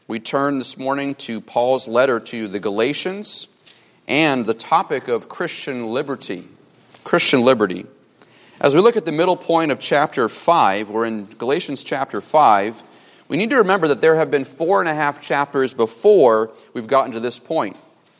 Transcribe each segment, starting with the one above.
We turn this morning to Paul's letter to the Galatians and the topic of Christian liberty. Christian liberty. As we look at the middle point of chapter 5, we're in Galatians chapter 5, we need to remember that there have been 4.5 chapters before we've gotten to this point.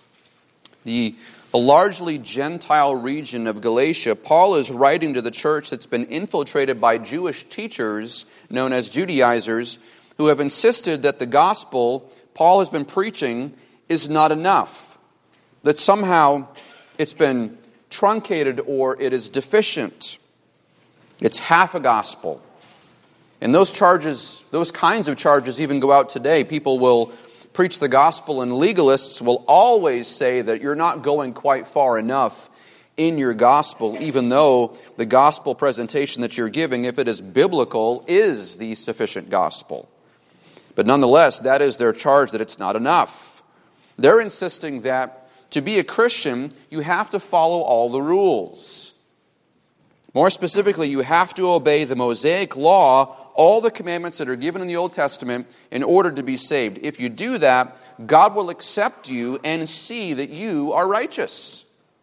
The largely Gentile region of Galatia, Paul is writing to the church that's been infiltrated by Jewish teachers known as Judaizers, who have insisted that the gospel Paul has been preaching is not enough, that somehow it's been truncated or it is deficient. It's half a gospel. And those kinds of charges even go out today. People will preach the gospel, and legalists will always say that you're not going quite far enough in your gospel, even though the gospel presentation that you're giving, if it is biblical, is the sufficient gospel. But nonetheless, that is their charge, that it's not enough. They're insisting that to be a Christian, you have to follow all the rules. More specifically, you have to obey the Mosaic law, all the commandments that are given in the Old Testament, in order to be saved. If you do that, God will accept you and see that you are righteous,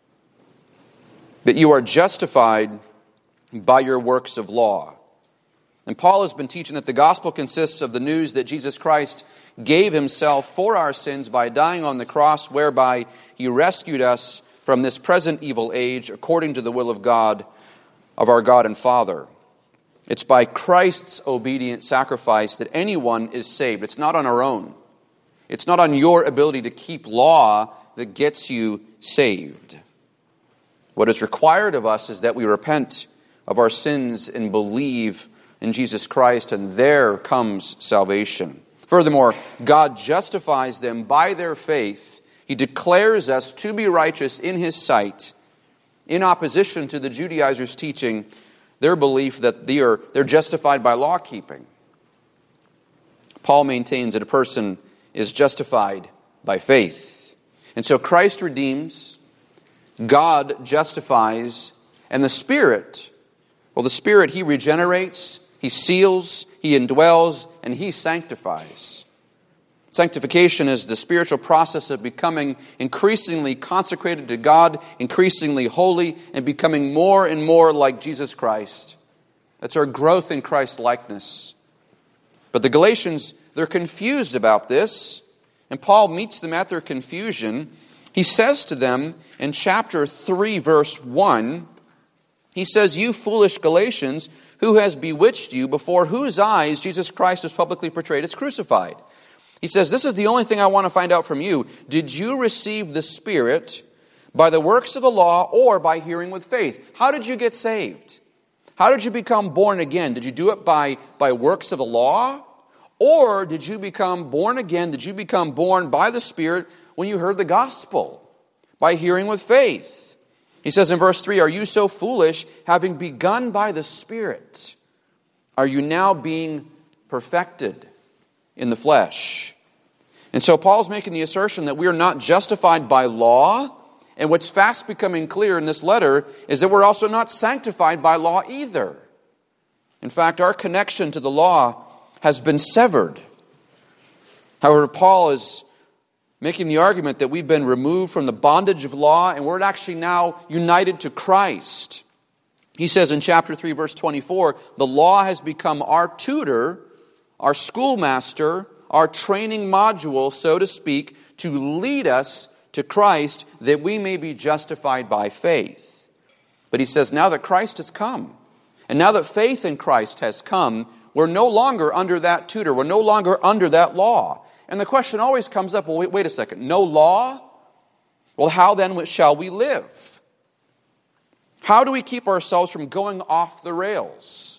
that you are justified by your works of law. And Paul has been teaching that the gospel consists of the news that Jesus Christ gave himself for our sins by dying on the cross, whereby he rescued us from this present evil age according to the will of God, of our God and Father. It's by Christ's obedient sacrifice that anyone is saved. It's not on our own. It's not on your ability to keep law that gets you saved. What is required of us is that we repent of our sins and believe in Jesus Christ, and there comes salvation. Furthermore, God justifies them by their faith. He declares us to be righteous in His sight, in opposition to the Judaizers' teaching, their belief that they're justified by law keeping. Paul maintains that a person is justified by faith. And so Christ redeems, God justifies, and the Spirit, He regenerates, He seals, He indwells, and He sanctifies. Sanctification is the spiritual process of becoming increasingly consecrated to God, increasingly holy, and becoming more and more like Jesus Christ. That's our growth in Christ's likeness. But the Galatians, they're confused about this, and Paul meets them at their confusion. He says to them in chapter 3, verse 1, he says, "You foolish Galatians, who has bewitched you, before whose eyes Jesus Christ was publicly portrayed as crucified?" He says, this is the only thing I want to find out from you. Did you receive the Spirit by the works of the law or by hearing with faith? How did you get saved? How did you become born again? Did you do it by works of the law? Or did you become born again? Did you become born by the Spirit when you heard the gospel? By hearing with faith. He says in verse 3, "Are you so foolish, having begun by the Spirit? Are you now being perfected in the flesh?" And so Paul's making the assertion that we are not justified by law, and what's fast becoming clear in this letter is that we're also not sanctified by law either. In fact, our connection to the law has been severed. However, Paul is making the argument that we've been removed from the bondage of law, and we're actually now united to Christ. He says in chapter 3, verse 24, the law has become our tutor, our schoolmaster, our training module, so to speak, to lead us to Christ that we may be justified by faith. But he says now that Christ has come, and now that faith in Christ has come, we're no longer under that tutor. We're no longer under that law. And the question always comes up, well, wait a second, no law? Well, how then shall we live? How do we keep ourselves from going off the rails?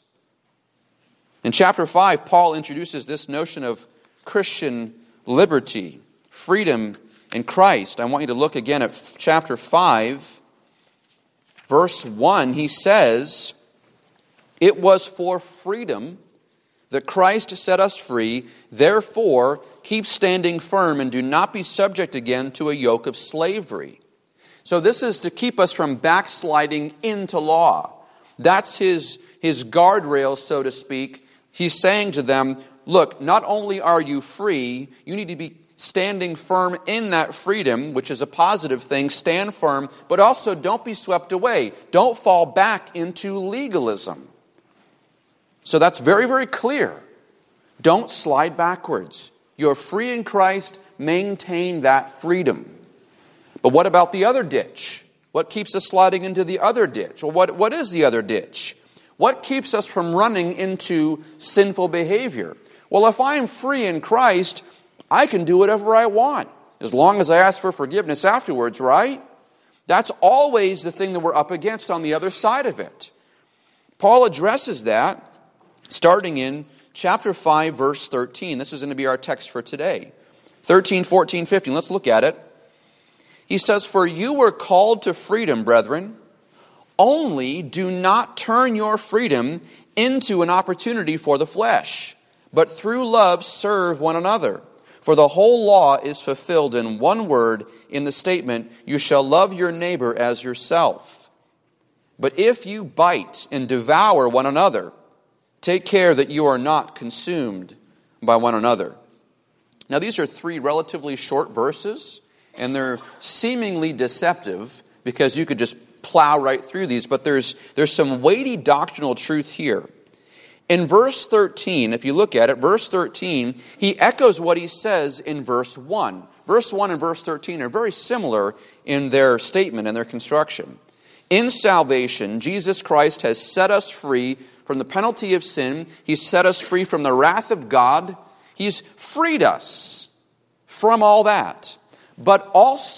In chapter 5, Paul introduces this notion of Christian liberty, freedom in Christ. I want you to look again at chapter 5, verse 1. He says, "It was for freedom that Christ set us free. Therefore, keep standing firm and do not be subject again to a yoke of slavery." So this is to keep us from backsliding into law. That's his guardrails, so to speak. He's saying to them, look, not only are you free, you need to be standing firm in that freedom, which is a positive thing. Stand firm, but also don't be swept away. Don't fall back into legalism. So that's very, very clear. Don't slide backwards. You're free in Christ. Maintain that freedom. But what about the other ditch? What keeps us sliding into the other ditch? Well, what is the other ditch? What keeps us from running into sinful behavior? Well, if I'm free in Christ, I can do whatever I want, as long as I ask for forgiveness afterwards, right? That's always the thing that we're up against on the other side of it. Paul addresses that starting in chapter 5, verse 13. This is going to be our text for today. 13, 14, 15. Let's look at it. He says, "For you were called to freedom, brethren. Only do not turn your freedom into an opportunity for the flesh, but through love serve one another. For the whole law is fulfilled in one word, in the statement, 'You shall love your neighbor as yourself.' But if you bite and devour one another, take care that you are not consumed by one another." Now, these are 3 relatively short verses, and they're seemingly deceptive because you could just plow right through these, but there's some weighty doctrinal truth here. In verse 13, if you look at it, verse 13, he echoes what he says in verse 1. Verse 1 and verse 13 are very similar in their statement and their construction. In salvation, Jesus Christ has set us free from the penalty of sin. He's set us free from the wrath of God. He's freed us from all that. But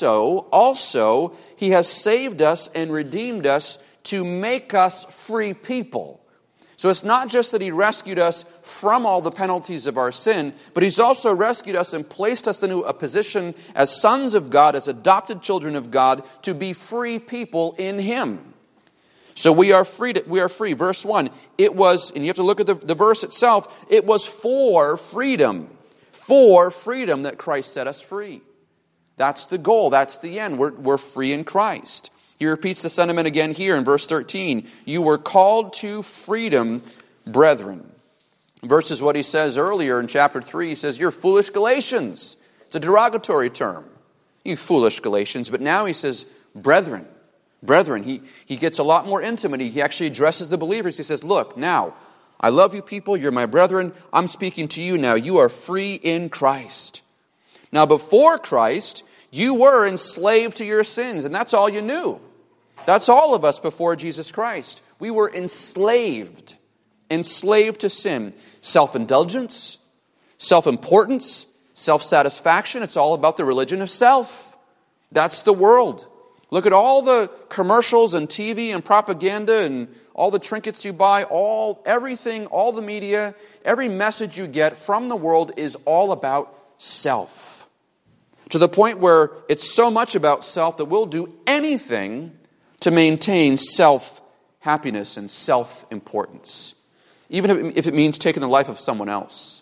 also, he has saved us and redeemed us to make us free people. So it's not just that he rescued us from all the penalties of our sin, but he's also rescued us and placed us into a position as sons of God, as adopted children of God, to be free people in him. So we are free. Verse 1, it was, and you have to look at the verse itself, it was for freedom that Christ set us free. That's the goal. That's the end. We're free in Christ. He repeats the sentiment again here in verse 13. You were called to freedom, brethren. Versus what he says earlier in chapter 3. He says, you're foolish Galatians. It's a derogatory term. You foolish Galatians. But now he says, brethren. Brethren. He gets a lot more intimate. He actually addresses the believers. He says, look, now, I love you people. You're my brethren. I'm speaking to you now. You are free in Christ. Now, before Christ, you were enslaved to your sins, and that's all you knew. That's all of us before Jesus Christ. We were enslaved to sin. Self-indulgence, self-importance, self-satisfaction. It's all about the religion of self. That's the world. Look at all the commercials and TV and propaganda and all the trinkets you buy, everything, all the media, every message you get from the world is all about self. To the point where it's so much about self that we'll do anything to maintain self-happiness and self-importance, even if it means taking the life of someone else.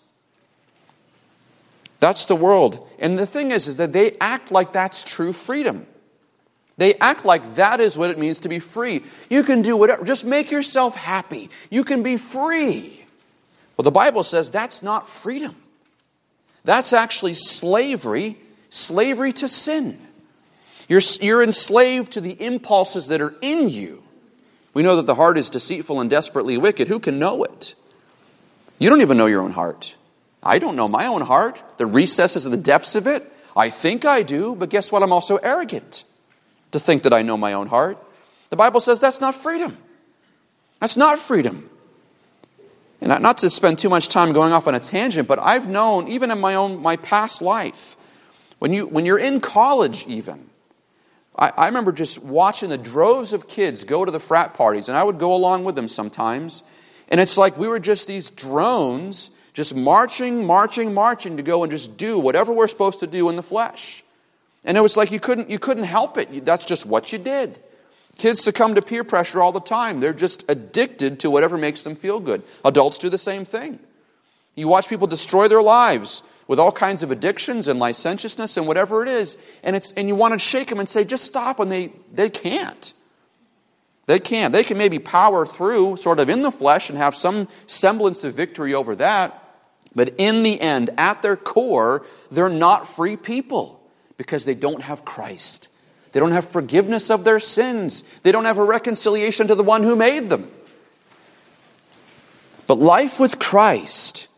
That's the world. And the thing is that they act like that's true freedom. They act like that is what it means to be free. You can do whatever. Just make yourself happy. You can be free. Well, the Bible says that's not freedom. That's actually slavery to sin. You're enslaved to the impulses that are in you. We know that the heart is deceitful and desperately wicked. Who can know it? You don't even know your own heart. I don't know my own heart, the recesses and the depths of it. I think I do, but guess what? I'm also arrogant to think that I know my own heart. The Bible says that's not freedom. That's not freedom. And not to spend too much time going off on a tangent, but I've known, even in my past life, when you're in college even, I remember just watching the droves of kids go to the frat parties, and I would go along with them sometimes. And it's like we were just these drones, just marching to go and just do whatever we're supposed to do in the flesh. And it was like you couldn't help it. That's just what you did. Kids succumb to peer pressure all the time. They're just addicted to whatever makes them feel good. Adults do the same thing. You watch people destroy their lives with all kinds of addictions and licentiousness and whatever it is, and you want to shake them and say, just stop, and they can't. They can't. They can maybe power through sort of in the flesh and have some semblance of victory over that, But in the end, at their core, they're not free people because they don't have Christ. They don't have forgiveness of their sins. They don't have a reconciliation to the one who made them. But life with Christ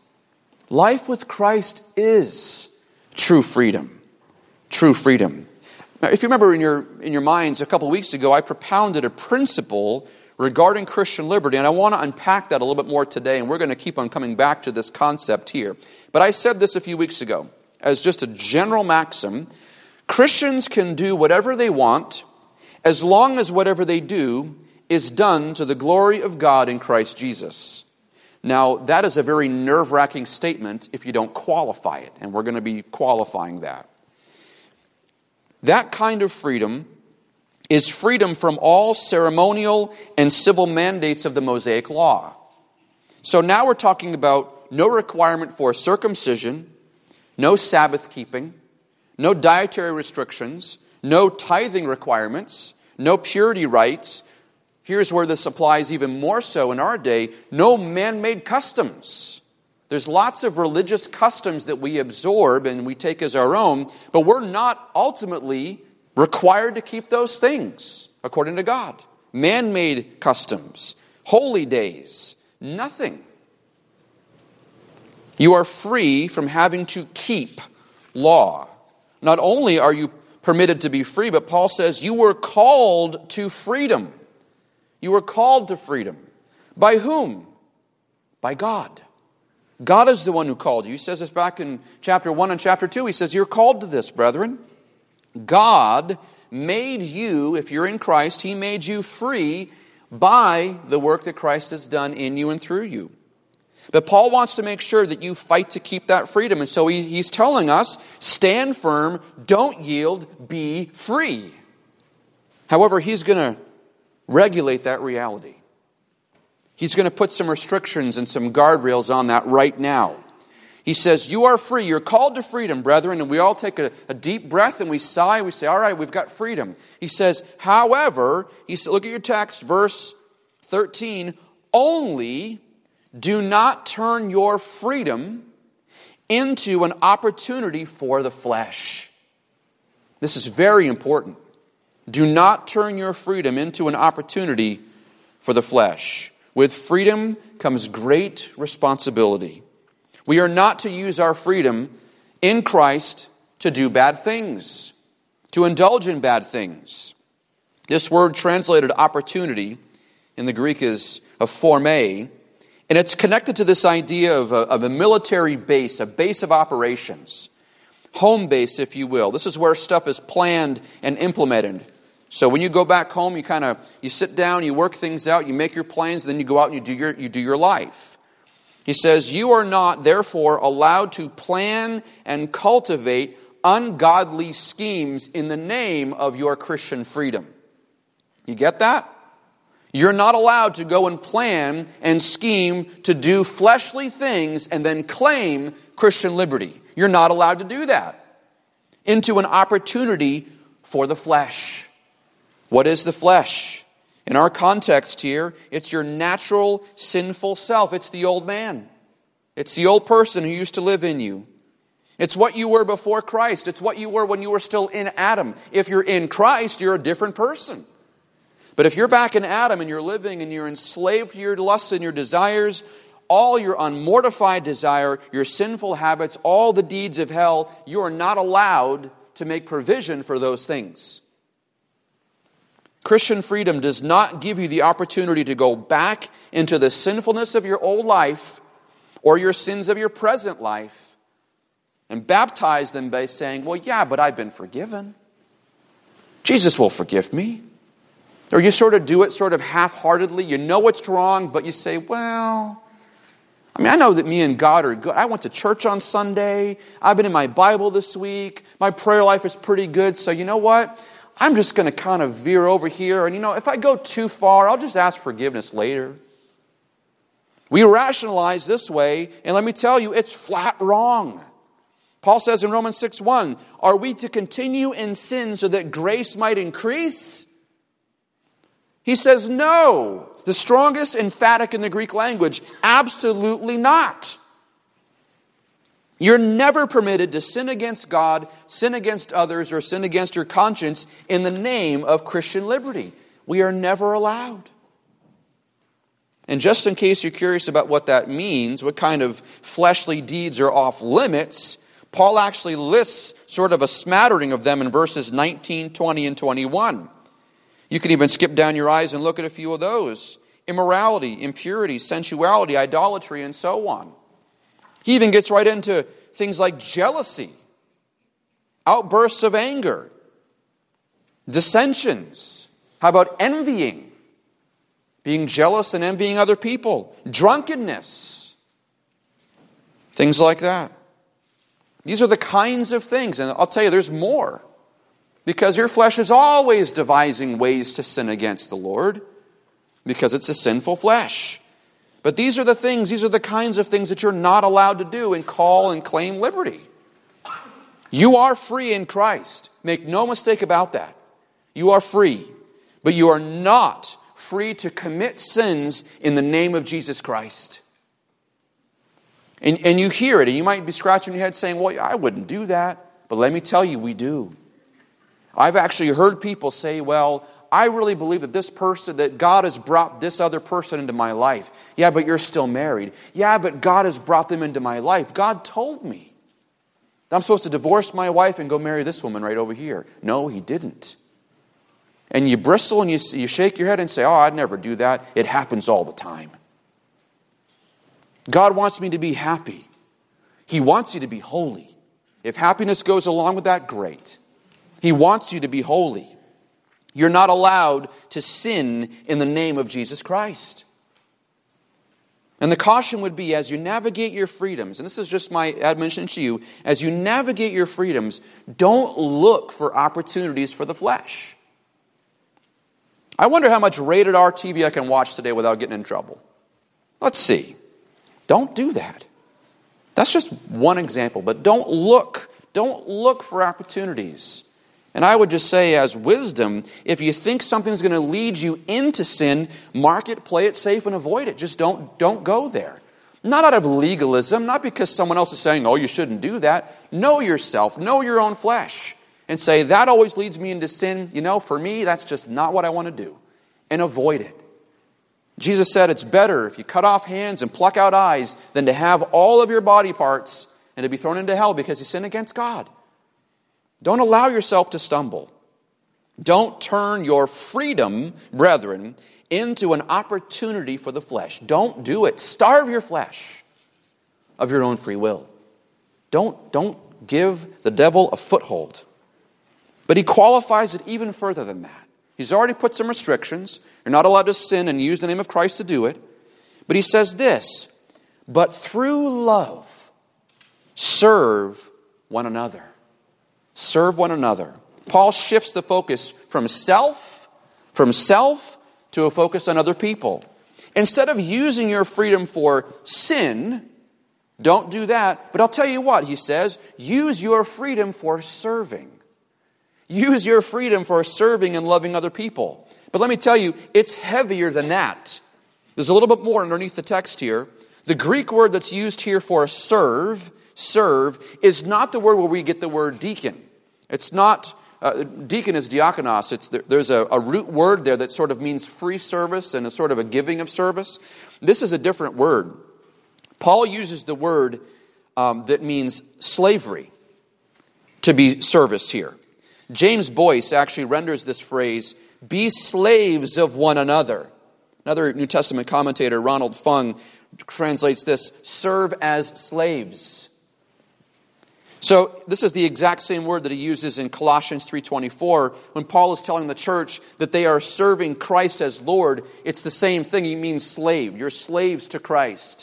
is true freedom. True freedom. Now, if you remember in your minds, a couple weeks ago, I propounded a principle regarding Christian liberty, and I want to unpack that a little bit more today, and we're going to keep on coming back to this concept here. But I said this a few weeks ago, as just a general maxim: Christians can do whatever they want, as long as whatever they do is done to the glory of God in Christ Jesus. Now, that is a very nerve-wracking statement if you don't qualify it, and we're going to be qualifying that. That kind of freedom is freedom from all ceremonial and civil mandates of the Mosaic Law. So now we're talking about no requirement for circumcision, no Sabbath keeping, no dietary restrictions, no tithing requirements, no purity rites. Here's where this applies even more so in our day: no man-made customs. There's lots of religious customs that we absorb and we take as our own, but we're not ultimately required to keep those things according to God. Man-made customs, holy days, nothing. You are free from having to keep law. Not only are you permitted to be free, but Paul says you were called to freedom. You were called to freedom. By whom? By God. God is the one who called you. He says this back in chapter 1 and chapter 2. He says, you're called to this, brethren. God made you, if you're in Christ, He made you free by the work that Christ has done in you and through you. But Paul wants to make sure that you fight to keep that freedom. And so he's telling us, stand firm, don't yield, be free. However, he's going to regulate that reality. He's going to put some restrictions and some guardrails on that right now. He says, you are free. You're called to freedom, brethren. And we all take a deep breath and we sigh. We say, all right, we've got freedom. He says, however, look at your text, verse 13, only do not turn your freedom into an opportunity for the flesh. This is very important. Do not turn your freedom into an opportunity for the flesh. With freedom comes great responsibility. We are not to use our freedom in Christ to do bad things, to indulge in bad things. This word translated opportunity in the Greek is aphorme, and it's connected to this idea of a military base, a base of operations. Home base, if you will. This is where stuff is planned and implemented. So when you go back home, you sit down, you work things out, you make your plans, then you go out and you do your life. He says, you are not, therefore, allowed to plan and cultivate ungodly schemes in the name of your Christian freedom. You get that? You're not allowed to go and plan and scheme to do fleshly things and then claim Christian liberty. You're not allowed to do that. Into an opportunity for the flesh. What is the flesh? In our context here, it's your natural sinful self. It's the old man. It's the old person who used to live in you. It's what you were before Christ. It's what you were when you were still in Adam. If you're in Christ, you're a different person. But if you're back in Adam and you're living and you're enslaved to your lusts and your desires, all your unmortified desire, your sinful habits, all the deeds of hell, you are not allowed to make provision for those things. Christian freedom does not give you the opportunity to go back into the sinfulness of your old life or your sins of your present life and baptize them by saying, well, yeah, but I've been forgiven. Jesus will forgive me. Or you sort of do it sort of half-heartedly. You know it's wrong, but you say, well, I know that me and God are good. I went to church on Sunday. I've been in my Bible this week. My prayer life is pretty good. So you know what? I'm just going to kind of veer over here. And if I go too far, I'll just ask forgiveness later. We rationalize this way, and let me tell you, it's flat wrong. Paul says in Romans 6:1, are we to continue in sin so that grace might increase? He says no. The strongest emphatic in the Greek language, absolutely not. You're never permitted to sin against God, sin against others, or sin against your conscience in the name of Christian liberty. We are never allowed. And just in case you're curious about what that means, what kind of fleshly deeds are off limits, Paul actually lists sort of a smattering of them in verses 19, 20, and 21. You can even skip down your eyes and look at a few of those. Immorality, impurity, sensuality, idolatry, and so on. He even gets right into things like jealousy, outbursts of anger, dissensions. How about envying? Being jealous and envying other people. Drunkenness. Things like that. These are the kinds of things. And I'll tell you, there's more. Because your flesh is always devising ways to sin against the Lord. Because it's a sinful flesh. But these are the kinds of things that you're not allowed to do and call and claim liberty. You are free in Christ. Make no mistake about that. You are free. But you are not free to commit sins in the name of Jesus Christ. And you hear it, and you might be scratching your head saying, well, I wouldn't do that. But let me tell you, we do. I've actually heard people say, well, I really believe that God has brought this other person into my life. Yeah, but you're still married. Yeah, but God has brought them into my life. God told me that I'm supposed to divorce my wife and go marry this woman right over here. No, He didn't. And you bristle and you shake your head and say, oh, I'd never do that. It happens all the time. God wants me to be happy. He wants you to be holy. If happiness goes along with that, great. He wants you to be holy. You're not allowed to sin in the name of Jesus Christ. And the caution would be, as you navigate your freedoms, and this is just my admonition to you, as you navigate your freedoms, don't look for opportunities for the flesh. I wonder how much rated R TV I can watch today without getting in trouble. Let's see. Don't do that. That's just one example, but don't look for opportunities. And I would just say, as wisdom, if you think something's going to lead you into sin, mark it, play it safe, and avoid it. Just don't go there. Not out of legalism, not because someone else is saying, oh, you shouldn't do that. Know yourself, know your own flesh, and say, that always leads me into sin. You know, for me, that's just not what I want to do. And avoid it. Jesus said it's better if you cut off hands and pluck out eyes than to have all of your body parts and to be thrown into hell because you sin against God. Don't allow yourself to stumble. Don't turn your freedom, brethren, into an opportunity for the flesh. Don't do it. Starve your flesh of your own free will. Don't give the devil a foothold. But he qualifies it even further than that. He's already put some restrictions. You're not allowed to sin and use the name of Christ to do it. But he says this, but through love, serve one another. Serve one another. Paul shifts the focus from self to a focus on other people. Instead of using your freedom for sin, don't do that. But I'll tell you what, he says, use your freedom for serving. Use your freedom for serving and loving other people. But let me tell you, it's heavier than that. There's a little bit more underneath the text here. The Greek word that's used here for serve, is not the word where we get the word deacon. It's not, deacon is diakonos. There's a root word there that sort of means free service and a sort of a giving of service. This is a different word. Paul uses the word that means slavery to be service here. James Boyce actually renders this phrase, be slaves of one another. Another New Testament commentator, Ronald Fung, translates this, serve as slaves. So this is the exact same word that he uses in Colossians 3:24 when Paul is telling the church that they are serving Christ as Lord. It's the same thing. He means slave. You're slaves to Christ.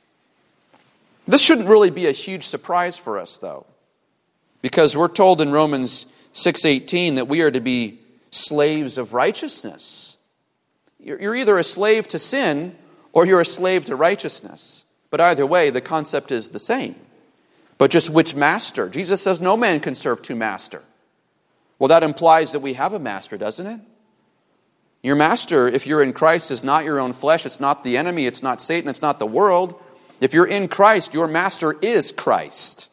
This shouldn't really be a huge surprise for us, though, because we're told in Romans 6:18 that we are to be slaves of righteousness. You're either a slave to sin or you're a slave to righteousness. But either way, the concept is the same. But just which master? Jesus says no man can serve two masters. Well, that implies that we have a master, doesn't it? Your master, if you're in Christ, is not your own flesh. It's not the enemy. It's not Satan. It's not the world. If you're in Christ, your master is Christ.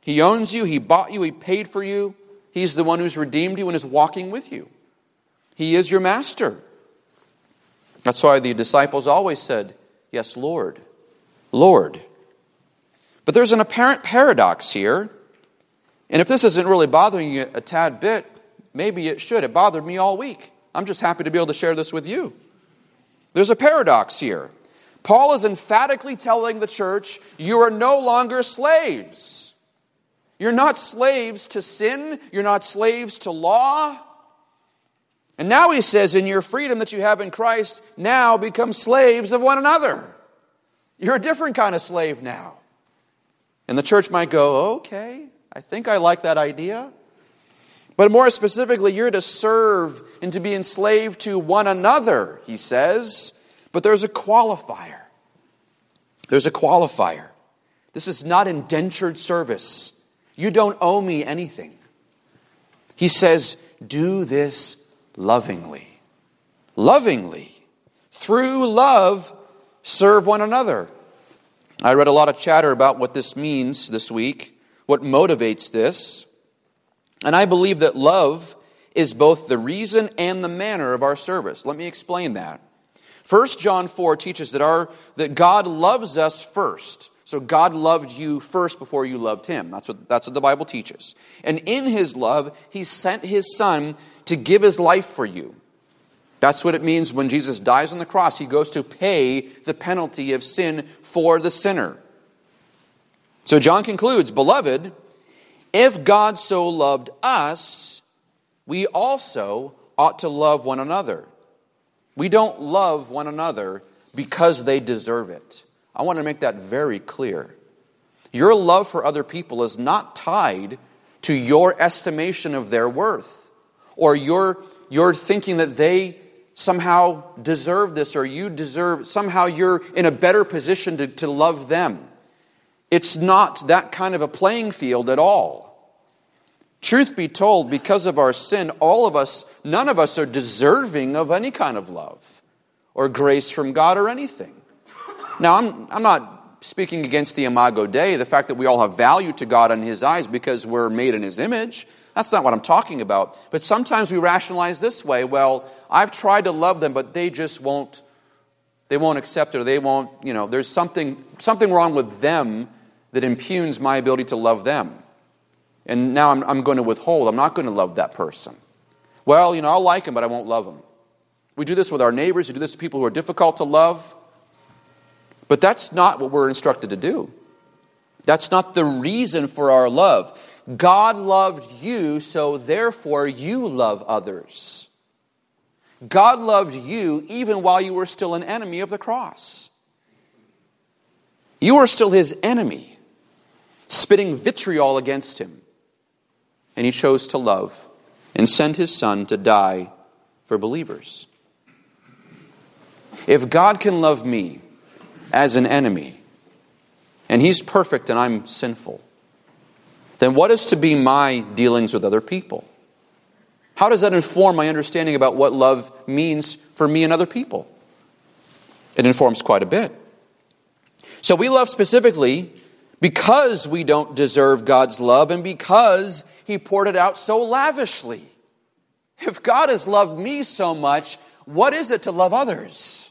He owns you. He bought you. He paid for you. He's the one who's redeemed you and is walking with you. He is your master. That's why the disciples always said, "Yes, Lord, Lord." But there's an apparent paradox here. And if this isn't really bothering you a tad bit, maybe it should. It bothered me all week. I'm just happy to be able to share this with you. There's a paradox here. Paul is emphatically telling the church, you are no longer slaves. You're not slaves to sin. You're not slaves to law. And now he says, in your freedom that you have in Christ, now become slaves of one another. You're a different kind of slave now. And the church might go, okay, I think I like that idea. But more specifically, you're to serve and to be enslaved to one another, he says. But there's a qualifier. There's a qualifier. This is not indentured service. You don't owe me anything. He says, do this lovingly. Lovingly. Through love, serve one another. I read a lot of chatter about what this means this week, what motivates this. And I believe that love is both the reason and the manner of our service. Let me explain that. 1 John 4 teaches that God loves us first. So God loved you first before you loved Him. That's what the Bible teaches. And in His love, He sent His Son to give His life for you. That's what it means when Jesus dies on the cross. He goes to pay the penalty of sin for the sinner. So John concludes, Beloved, if God so loved us, we also ought to love one another. We don't love one another because they deserve it. I want to make that very clear. Your love for other people is not tied to your estimation of their worth, or your thinking that they somehow deserve this, or somehow you're in a better position to love them. It's not that kind of a playing field at all. Truth be told, because of our sin, none of us are deserving of any kind of love or grace from God or anything. Now, I'm not speaking against the Imago Dei, the fact that we all have value to God in His eyes because we're made in His image. That's not what I'm talking about. But sometimes we rationalize this way, well, I've tried to love them, but they just won't accept it, or they won't, there's something wrong with them that impugns my ability to love them. And now I'm going to withhold. I'm not going to love that person. Well, I'll like him, but I won't love him. We do this with our neighbors. We do this with people who are difficult to love. But that's not what we're instructed to do. That's not the reason for our love. God loved you, so therefore you love others. God loved you even while you were still an enemy of the cross. You were still His enemy, spitting vitriol against Him. And He chose to love and send His Son to die for believers. If God can love me as an enemy, and He's perfect and I'm sinful, then what is to be my dealings with other people? How does that inform my understanding about what love means for me and other people? It informs quite a bit. So we love specifically because we don't deserve God's love and because He poured it out so lavishly. If God has loved me so much, what is it to love others?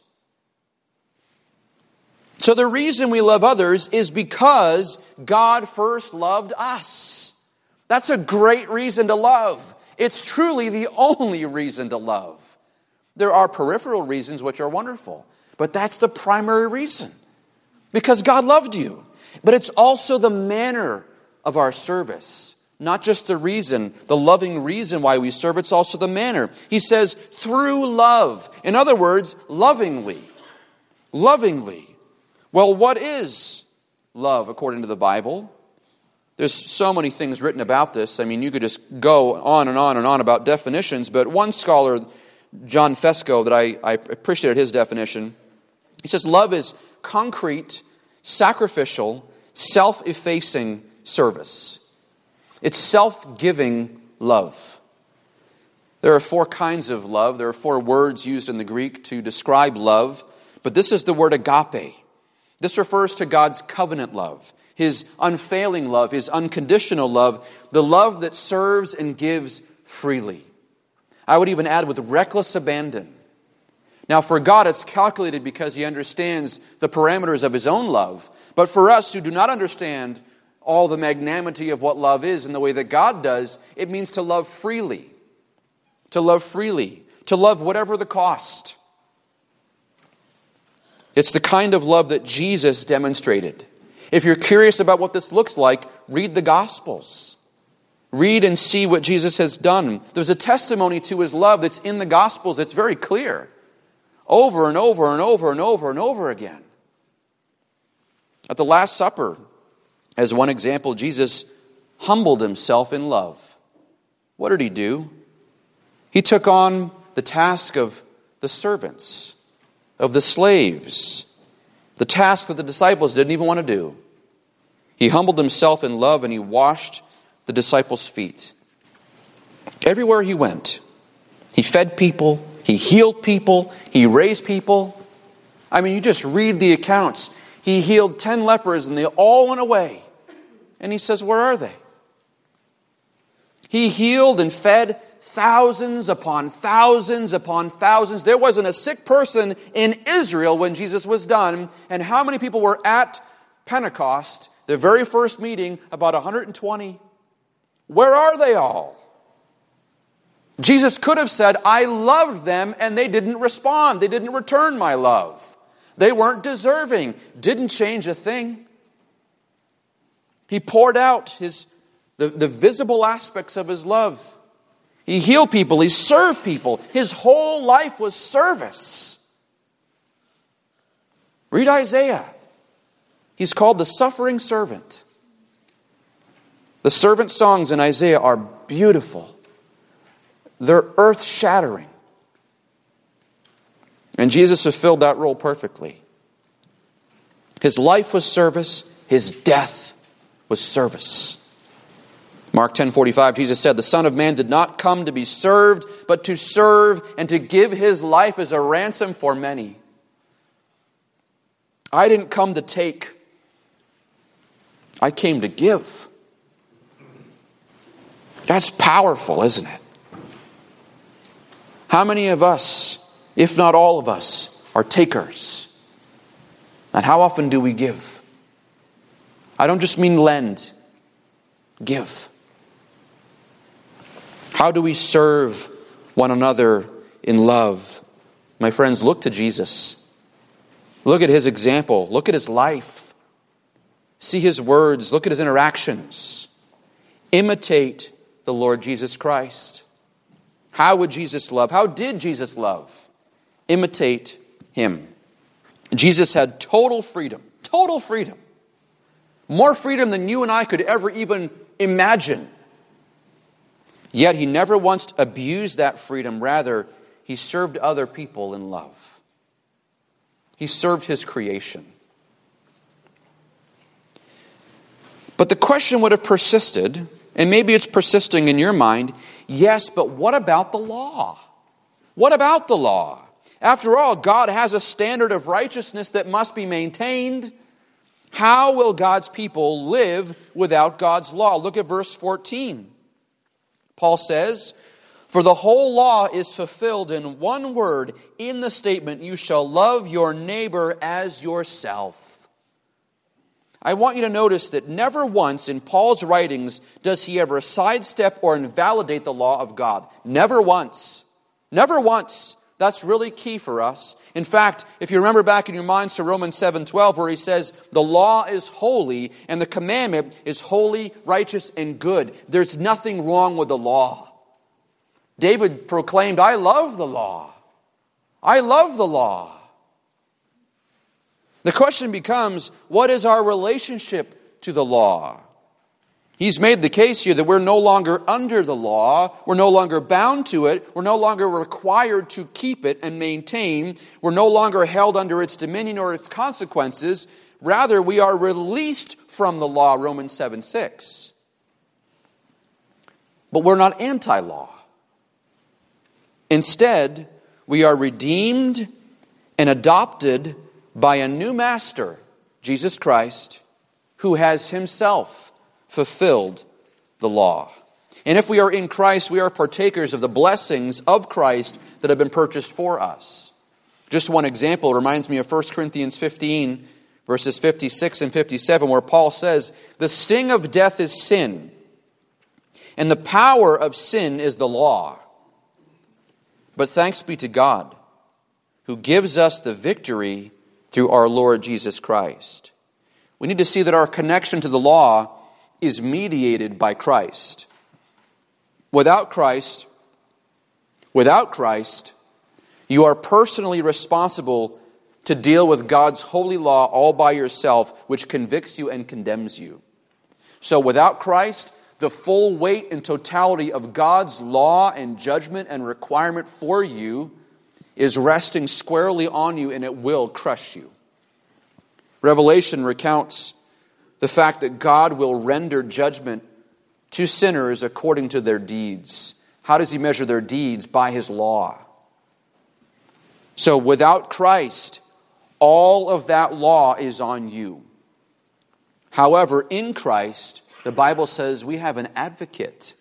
So the reason we love others is because God first loved us. That's a great reason to love. It's truly the only reason to love. There are peripheral reasons which are wonderful, but that's the primary reason. Because God loved you. But it's also the manner of our service. Not just the reason, the loving reason why we serve, it's also the manner. He says, through love. In other words, lovingly. Lovingly. Well, what is love according to the Bible? There's so many things written about this. I mean, you could just go on and on and on about definitions, but one scholar, John Fesco, that I appreciated his definition, he says love is concrete, sacrificial, self-effacing service. It's self-giving love. There are 4 kinds of love. There are 4 words used in the Greek to describe love, but this is the word agape. This refers to God's covenant love. His unfailing love, His unconditional love, the love that serves and gives freely. I would even add with reckless abandon. Now for God it's calculated because He understands the parameters of His own love. But for us who do not understand all the magnanimity of what love is in the way that God does, it means to love freely. To love freely. To love whatever the cost. It's the kind of love that Jesus demonstrated. If you're curious about what this looks like, read the Gospels. Read and see what Jesus has done. There's a testimony to His love that's in the Gospels. It's very clear. Over and over and over and over and over again. At the Last Supper, as one example, Jesus humbled Himself in love. What did He do? He took on the task of the servants, of the slaves, the task that the disciples didn't even want to do. He humbled Himself in love and He washed the disciples' feet. Everywhere He went, He fed people, He healed people, He raised people. I mean, you just read the accounts. He healed 10 lepers and they all went away. And He says, where are they? He healed and fed thousands upon thousands upon thousands. There wasn't a sick person in Israel when Jesus was done. And how many people were at Pentecost, the very first meeting? About 120. Where are they all? Jesus could have said, I loved them, and they didn't respond. They didn't return my love. They weren't deserving. Didn't change a thing. He poured out the visible aspects of His love. He healed people. He served people. His whole life was service. Read Isaiah. He's called the suffering servant. The servant songs in Isaiah are beautiful. They're earth-shattering. And Jesus fulfilled that role perfectly. His life was service. His death was service. Mark 10:45, Jesus said, the Son of Man did not come to be served, but to serve and to give His life as a ransom for many. I didn't come to take. I came to give. That's powerful, isn't it? How many of us, if not all of us, are takers? And how often do we give? I don't just mean lend. Give. How do we serve one another in love? My friends, look to Jesus. Look at His example. Look at His life. See His words. Look at His interactions. Imitate the Lord Jesus Christ. How would Jesus love? How did Jesus love? Imitate Him. Jesus had total freedom. Total freedom. More freedom than you and I could ever even imagine. Yet He never once abused that freedom. Rather, He served other people in love. He served His creation. But the question would have persisted, and maybe it's persisting in your mind, yes, but what about the law? What about the law? After all, God has a standard of righteousness that must be maintained. How will God's people live without God's law? Look at verse 14. Paul says, for the whole law is fulfilled in one word, in the statement, you shall love your neighbor as yourself. I want you to notice that never once in Paul's writings does he ever sidestep or invalidate the law of God. Never once. Never once. That's really key for us. In fact, if you remember back in your minds to Romans 7:12, where he says, the law is holy and the commandment is holy, righteous, and good. There's nothing wrong with the law. David proclaimed, I love the law. I love the law. The question becomes, what is our relationship to the law? He's made the case here that we're no longer under the law. We're no longer bound to it. We're no longer required to keep it and maintain. We're no longer held under its dominion or its consequences. Rather, we are released from the law, Romans 7:6. But we're not anti-law. Instead, we are redeemed and adopted by a new master, Jesus Christ, who has himself fulfilled the law. And if we are in Christ, we are partakers of the blessings of Christ that have been purchased for us. Just one example reminds me of 1 Corinthians 15, verses 56 and 57, where Paul says, "The sting of death is sin, and the power of sin is the law. But thanks be to God, who gives us the victory through our Lord Jesus Christ." We need to see that our connection to the law is mediated by Christ. Without Christ, you are personally responsible to deal with God's holy law all by yourself, which convicts you and condemns you. So without Christ, the full weight and totality of God's law and judgment and requirement for you is resting squarely on you, and it will crush you. Revelation recounts the fact that God will render judgment to sinners according to their deeds. How does he measure their deeds? By his law. So without Christ, all of that law is on you. However, in Christ, the Bible says we have an advocate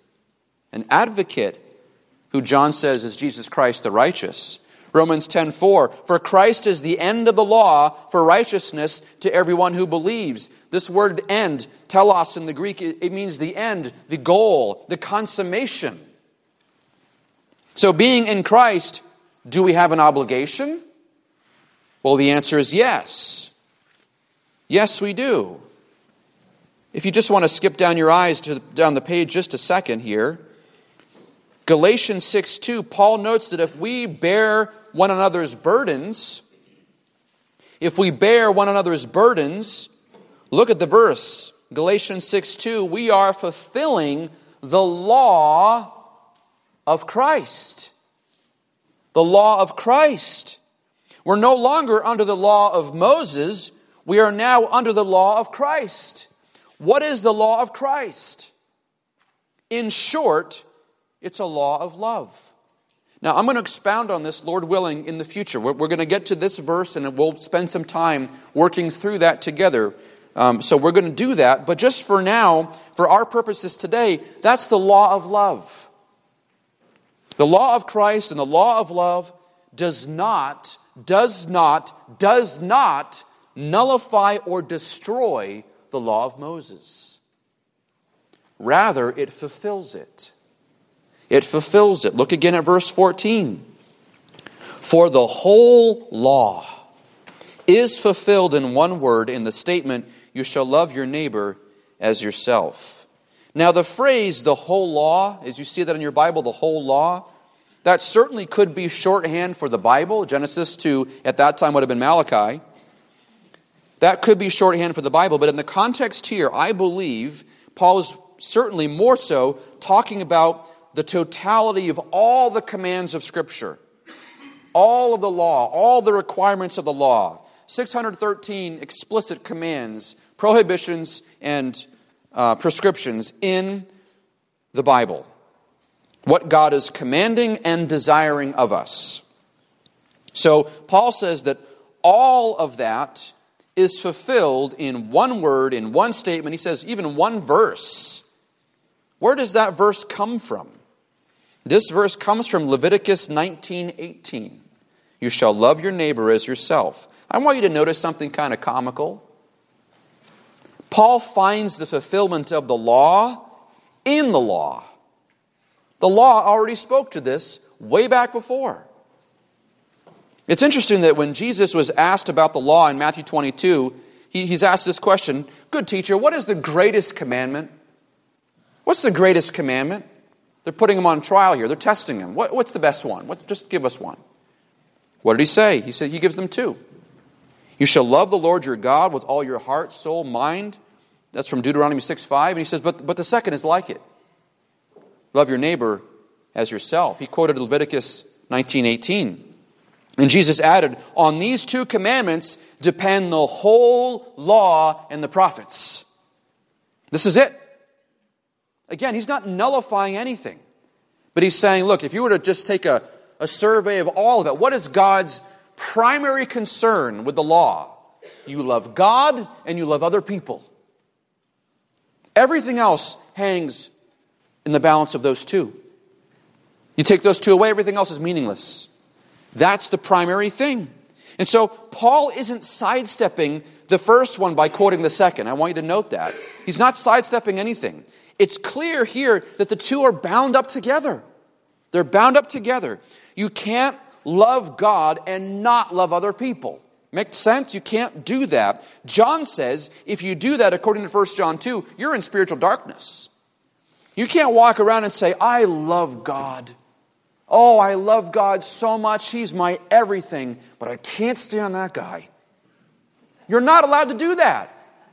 who John says is Jesus Christ the righteous. Romans 10:4, "For Christ is the end of the law for righteousness to everyone who believes." This word end, telos in the Greek, it means the end, the goal, the consummation. So being in Christ, do we have an obligation? Well, the answer is yes. Yes, we do. If you just want to skip down down the page just a second here, Galatians 6:2, Paul notes that if we bear one another's burdens, look at the verse, Galatians 6:2, we are fulfilling the law of Christ. The law of Christ. We're no longer under the law of Moses. We are now under the law of Christ. What is the law of Christ? In short, it's a law of love. Now, I'm going to expound on this, Lord willing, in the future. We're going to get to this verse, and we'll spend some time working through that together. So we're going to do that. But just for now, for our purposes today, that's the law of love. The law of Christ and the law of love does not nullify or destroy the law of Moses. Rather, it fulfills it. It fulfills it. Look again at verse 14. "For the whole law is fulfilled in one word, in the statement, 'You shall love your neighbor as yourself.'" Now the phrase, the whole law, as you see that in your Bible, the whole law, that certainly could be shorthand for the Bible. Genesis 2 at that time would have been Malachi. That could be shorthand for the Bible, but in the context here, I believe Paul is certainly more so talking about the totality of all the commands of Scripture. All of the law, all the requirements of the law. 613 explicit commands, prohibitions, and prescriptions in the Bible. What God is commanding and desiring of us. So Paul says that all of that is fulfilled in one word, in one statement. He says even one verse. Where does that verse come from? This verse comes from Leviticus 19:18. "You shall love your neighbor as yourself." I want you to notice something kind of comical. Paul finds the fulfillment of the law in the law. The law already spoke to this way back before. It's interesting that when Jesus was asked about the law in Matthew 22, he's asked this question, "Good teacher, what is the greatest commandment?" What's the greatest commandment? They're putting him on trial here. They're testing him. What's the best one? Just give us one. What did he say? He said he gives them two. "You shall love the Lord your God with all your heart, soul, mind." That's from Deuteronomy 6:5. And he says, but the second is like it. Love your neighbor as yourself. He quoted Leviticus 19:18. And Jesus added, "On these two commandments depend the whole law and the prophets." This is it. Again, he's not nullifying anything. But he's saying, look, if you were to just take a survey of all of it, what is God's primary concern with the law? You love God and you love other people. Everything else hangs in the balance of those two. You take those two away, everything else is meaningless. That's the primary thing. And so Paul isn't sidestepping the first one by quoting the second. I want you to note that. He's not sidestepping anything. It's clear here that the two are bound up together. They're bound up together. You can't love God and not love other people. Makes sense? You can't do that. John says if you do that, according to 1 John 2, you're in spiritual darkness. You can't walk around and say, I love God. Oh, I love God so much. He's my everything. But I can't stand that guy. You're not allowed to do that.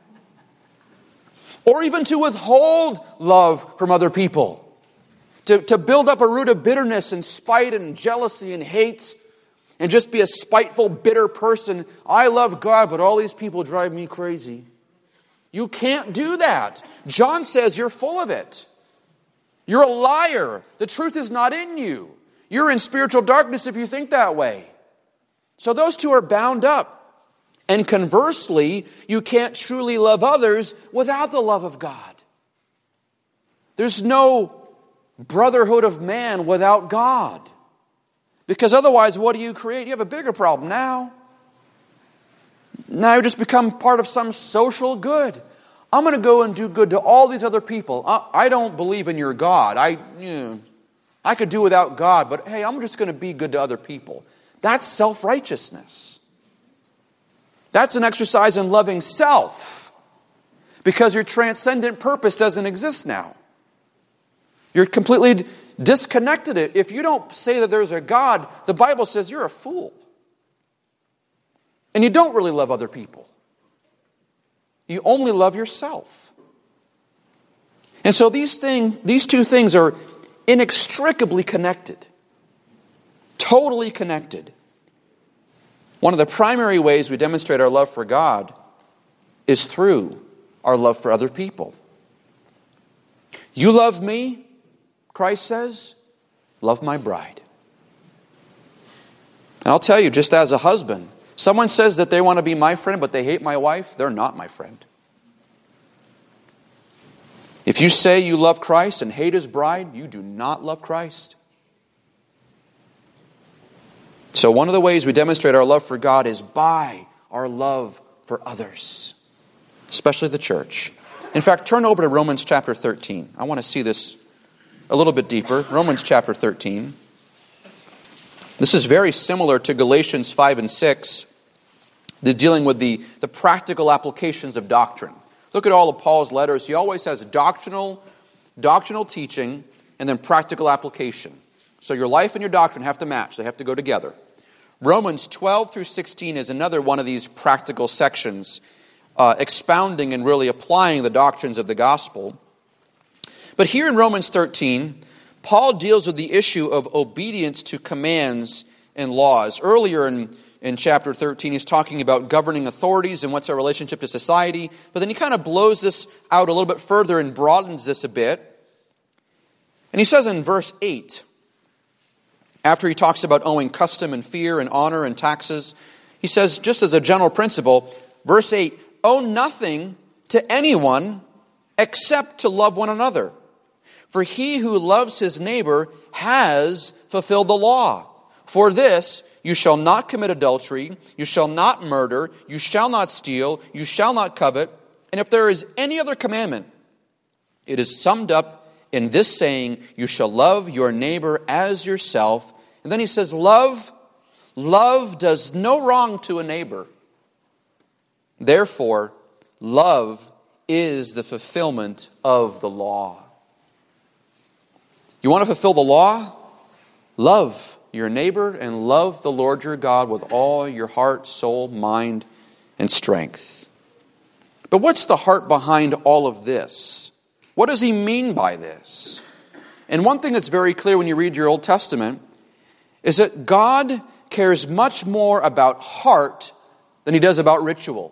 Or even to withhold love from other people. To build up a root of bitterness and spite and jealousy and hate. And just be a spiteful, bitter person. I love God, but all these people drive me crazy. You can't do that. John says you're full of it. You're a liar. The truth is not in you. You're in spiritual darkness if you think that way. So those two are bound up. And conversely, you can't truly love others without the love of God. There's no brotherhood of man without God. Because otherwise, what do you create? You have a bigger problem now. Now you just become part of some social good. I'm going to go and do good to all these other people. I don't believe in your God. I could do without God, but hey, I'm just going to be good to other people. That's self-righteousness. That's an exercise in loving self. Because your transcendent purpose doesn't exist now. You're completely disconnected. If you don't say that there's a God, the Bible says you're a fool. And you don't really love other people. You only love yourself. And so these two things are inextricably connected. Totally connected. One of the primary ways we demonstrate our love for God is through our love for other people. You love me, Christ says, love my bride. And I'll tell you, just as a husband, someone says that they want to be my friend, but they hate my wife, they're not my friend. If you say you love Christ and hate His bride, you do not love Christ. So one of the ways we demonstrate our love for God is by our love for others, especially the church. In fact, turn over to Romans chapter 13. I want to see this a little bit deeper. Romans chapter 13. This is very similar to Galatians 5 and 6, dealing with the practical applications of doctrine. Look at all of Paul's letters. He always has doctrinal teaching and then practical application. So your life and your doctrine have to match. They have to go together. Romans 12 through 16 is another one of these practical sections, expounding and really applying the doctrines of the gospel. But here in Romans 13, Paul deals with the issue of obedience to commands and laws. Earlier in chapter 13, he's talking about governing authorities and what's our relationship to society. But then he kind of blows this out a little bit further and broadens this a bit. And he says in verse 8, after he talks about owing custom and fear and honor and taxes, he says, just as a general principle, verse 8, owe nothing to anyone except to love one another. For he who loves his neighbor has fulfilled the law. For this, you shall not commit adultery, you shall not murder, you shall not steal, you shall not covet. And if there is any other commandment, it is summed up in this saying, you shall love your neighbor as yourself. And then he says, love does no wrong to a neighbor. Therefore, love is the fulfillment of the law. You want to fulfill the law? Love your neighbor and love the Lord your God with all your heart, soul, mind, and strength. But what's the heart behind all of this? What does he mean by this? And one thing that's very clear when you read your Old Testament is that God cares much more about heart than He does about ritual.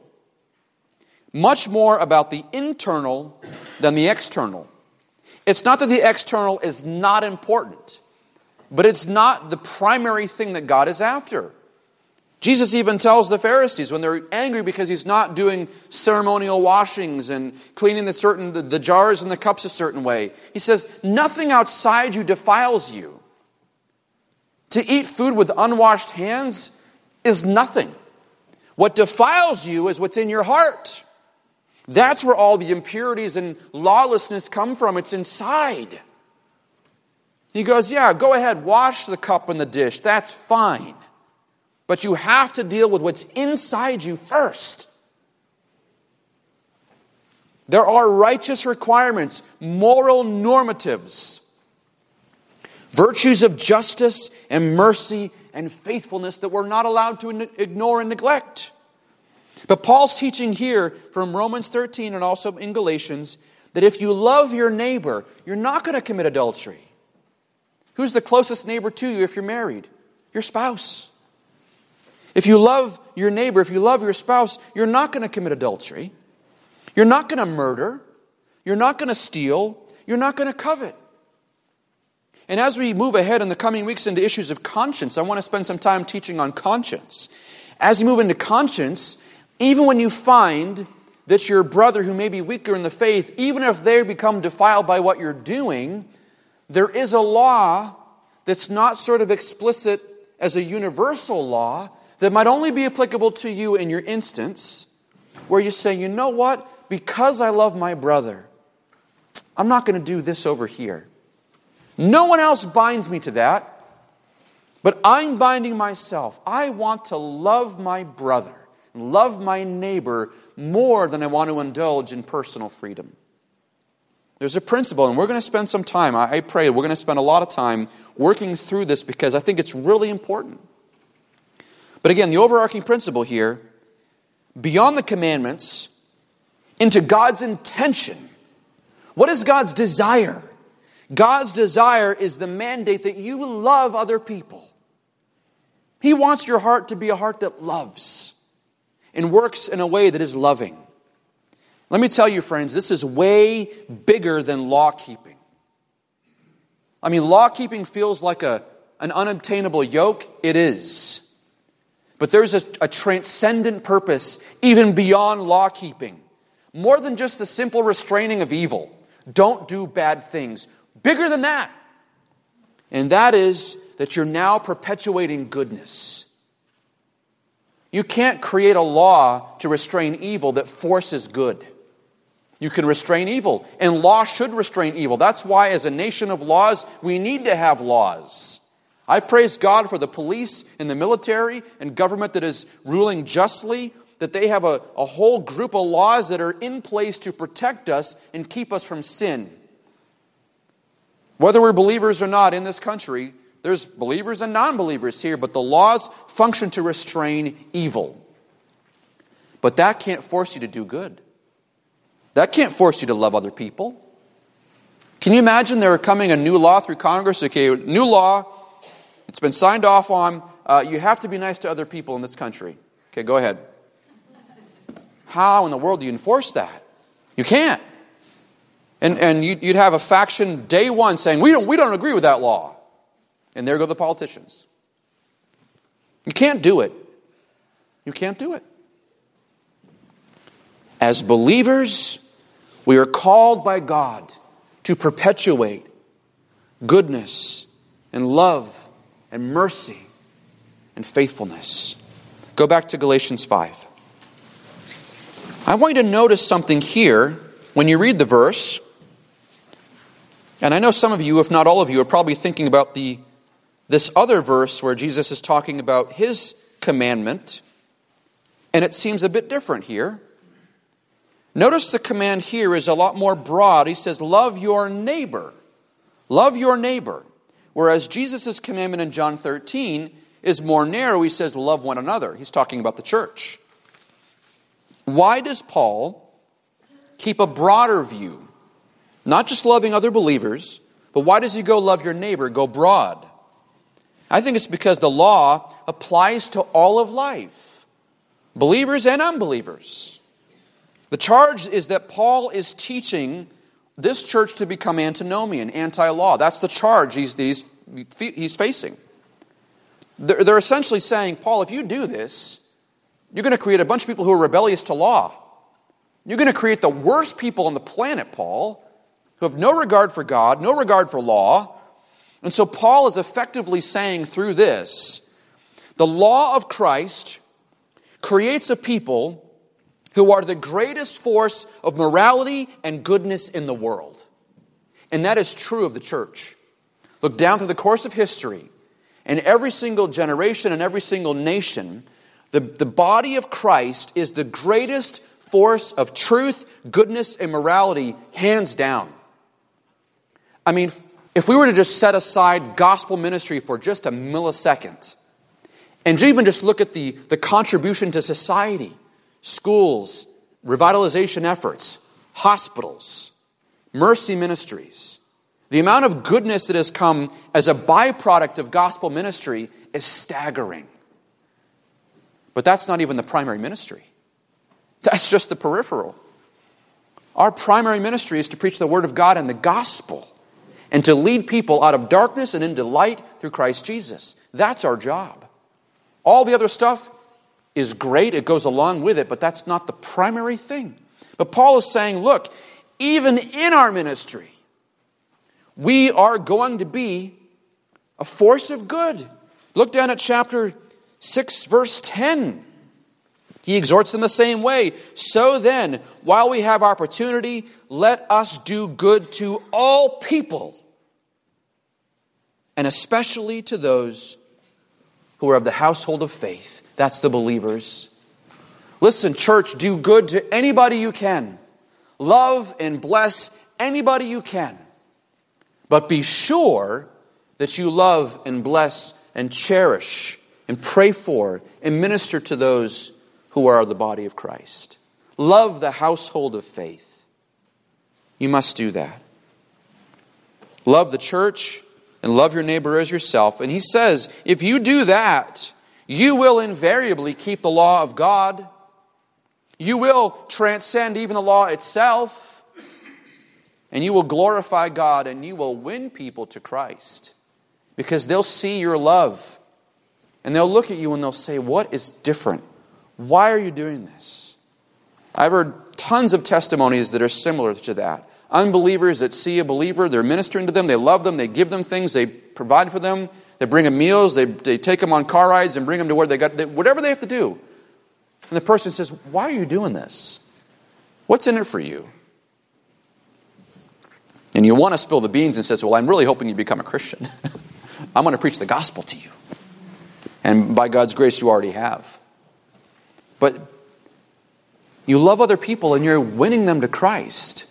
Much more about the internal than the external. It's not that the external is not important, but it's not the primary thing that God is after. Jesus even tells the Pharisees when they're angry because he's not doing ceremonial washings and cleaning the jars and the cups a certain way. He says, nothing outside you defiles you. To eat food with unwashed hands is nothing. What defiles you is what's in your heart. That's where all the impurities and lawlessness come from. It's inside. He goes, yeah, go ahead, wash the cup and the dish. That's fine. But you have to deal with what's inside you first. There are righteous requirements, moral normatives, virtues of justice and mercy and faithfulness that we're not allowed to ignore and neglect. But Paul's teaching here from Romans 13 and also in Galatians that if you love your neighbor, you're not going to commit adultery. Who's the closest neighbor to you if you're married? Your spouse. If you love your neighbor, if you love your spouse, you're not going to commit adultery. You're not going to murder. You're not going to steal. You're not going to covet. And as we move ahead in the coming weeks into issues of conscience, I want to spend some time teaching on conscience. As you move into conscience, even when you find that your brother who may be weaker in the faith, even if they become defiled by what you're doing, there is a law that's not sort of explicit as a universal law that might only be applicable to you in your instance, where you say, you know what? Because I love my brother, I'm not going to do this over here. No one else binds me to that, but I'm binding myself. I want to love my brother, love my neighbor more than I want to indulge in personal freedom. There's a principle, and we're going to spend some time, I pray, we're going to spend a lot of time working through this because I think it's really important. But again, the overarching principle here, beyond the commandments, into God's intention. What is God's desire? God's desire is the mandate that you love other people. He wants your heart to be a heart that loves and works in a way that is loving. Let me tell you, friends, this is way bigger than law keeping. I mean, law keeping feels like an unobtainable yoke. It is. But there's a transcendent purpose even beyond law keeping. More than just the simple restraining of evil. Don't do bad things. Bigger than that. And that is that you're now perpetuating goodness. You can't create a law to restrain evil that forces good. You can restrain evil, and law should restrain evil. That's why as a nation of laws, we need to have laws. I praise God for the police and the military and government that is ruling justly, that they have a whole group of laws that are in place to protect us and keep us from sin. Whether we're believers or not in this country, there's believers and non-believers here, but the laws function to restrain evil. But that can't force you to do good. That can't force you to love other people. Can you imagine there coming a new law through Congress? Okay, new law, it's been signed off on. You have to be nice to other people in this country. Okay, go ahead. How in the world do you enforce that? You can't. And you'd have a faction day one saying, we don't agree with that law. And there go the politicians. You can't do it. You can't do it. As believers, we are called by God to perpetuate goodness and love and mercy and faithfulness. Go back to Galatians 5. I want you to notice something here when you read the verse. And I know some of you, if not all of you, are probably thinking about this other verse where Jesus is talking about his commandment. And it seems a bit different here. Notice the command here is a lot more broad. He says, love your neighbor. Love your neighbor. Whereas Jesus' commandment in John 13 is more narrow. He says, love one another. He's talking about the church. Why does Paul keep a broader view? Not just loving other believers, but why does he go love your neighbor, go broad? I think it's because the law applies to all of life. Believers and unbelievers. The charge is that Paul is teaching this church to become antinomian, anti-law. That's the charge he's facing. They're essentially saying, Paul, if you do this, you're going to create a bunch of people who are rebellious to law. You're going to create the worst people on the planet, Paul, who have no regard for God, no regard for law. And so Paul is effectively saying through this, the law of Christ creates a people who are the greatest force of morality and goodness in the world. And that is true of the church. Look down through the course of history, and every single generation and every single nation, the body of Christ is the greatest force of truth, goodness, and morality, hands down. I mean, if we were to just set aside gospel ministry for just a millisecond, and even just look at the contribution to society, schools, revitalization efforts, hospitals, mercy ministries, the amount of goodness that has come as a byproduct of gospel ministry is staggering. But that's not even the primary ministry. That's just the peripheral. Our primary ministry is to preach the Word of God and the gospel, and to lead people out of darkness and into light through Christ Jesus. That's our job. All the other stuff is great, it goes along with it, but that's not the primary thing. But Paul is saying, look, even in our ministry, we are going to be a force of good. Look down at chapter 6, verse 10. He exhorts them the same way. So then, while we have opportunity, let us do good to all people, and especially to those who are of the household of faith. That's the believers. Listen, church, do good to anybody you can. Love and bless anybody you can. But be sure that you love and bless and cherish and pray for and minister to those who are the body of Christ. Love the household of faith. You must do that. Love the church and love your neighbor as yourself. And he says, if you do that, you will invariably keep the law of God. You will transcend even the law itself. And you will glorify God, and you will win people to Christ. Because they'll see your love. And they'll look at you and they'll say, what is different? Why are you doing this? I've heard tons of testimonies that are similar to that. Unbelievers that see a believer, they're ministering to them, they love them, they give them things, they provide for them, they bring them meals, they take them on car rides and bring them to where whatever they have to do. And the person says, why are you doing this? What's in it for you? And you want to spill the beans and says, well, I'm really hoping you become a Christian. I'm going to preach the gospel to you. And by God's grace, you already have. But you love other people and you're winning them to Christ.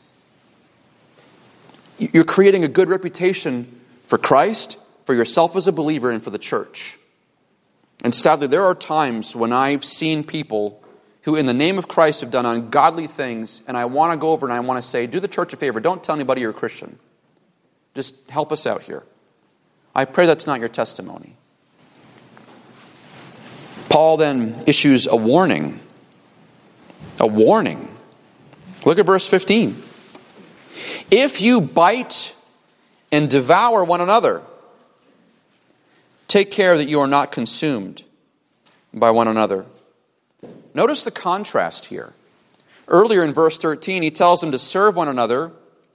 You're creating a good reputation for Christ, for yourself as a believer, and for the church. And sadly, there are times when I've seen people who in the name of Christ have done ungodly things, and I want to go over and I want to say, do the church a favor. Don't tell anybody you're a Christian. Just help us out here. I pray that's not your testimony. Paul then issues a warning. A warning. Look at verse 15. If you bite and devour one another, take care that you are not consumed by one another. Notice the contrast here. Earlier in verse 13, he tells them to serve one another,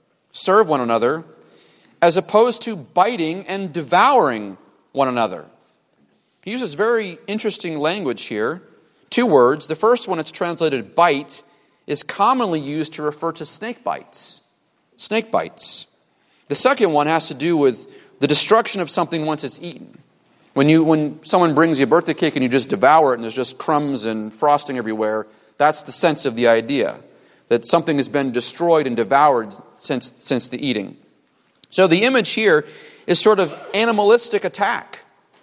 as opposed to biting and devouring one another. He uses very interesting language here. 2 words. The first one, it's translated bite, is commonly used to refer to snake bites. Snake bites. The second one has to do with the destruction of something once it's eaten. When someone brings you a birthday cake and you just devour it and there's just crumbs and frosting everywhere, that's the sense of the idea, that something has been destroyed and devoured since the eating. So the image here is sort of animalistic attack.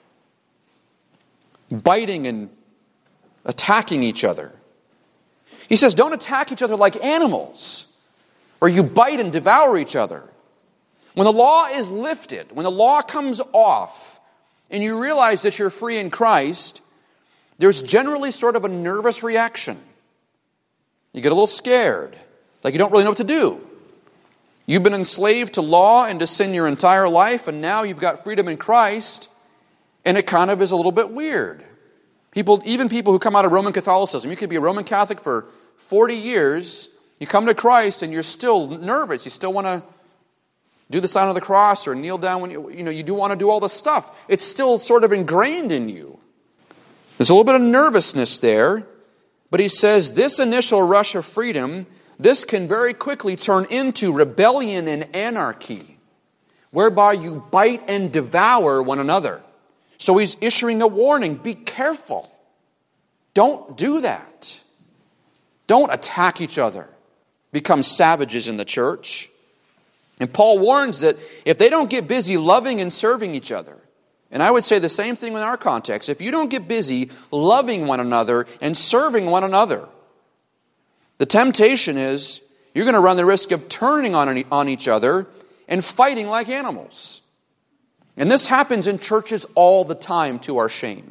Biting and attacking each other. He says, don't attack each other like animals, or you bite and devour each other. When the law is lifted, when the law comes off, and you realize that you're free in Christ, there's generally sort of a nervous reaction. You get a little scared, like you don't really know what to do. You've been enslaved to law and to sin your entire life, and now you've got freedom in Christ, And it kind of is a little bit weird. Even people who come out of Roman Catholicism, you could be a Roman Catholic for 40 years, you come to Christ and you're still nervous. You still want to do the sign of the cross or kneel down when you do want to do all this stuff. It's still sort of ingrained in you. There's a little bit of nervousness there, but he says this initial rush of freedom, this can very quickly turn into rebellion and anarchy, whereby you bite and devour one another. So he's issuing a warning, be careful. Don't do that. Don't attack each other. Become savages in the church. And Paul warns that if they don't get busy loving and serving each other, and I would say the same thing in our context, if you don't get busy loving one another and serving one another, the temptation is you're going to run the risk of turning on each other and fighting like animals. And this happens in churches all the time to our shame.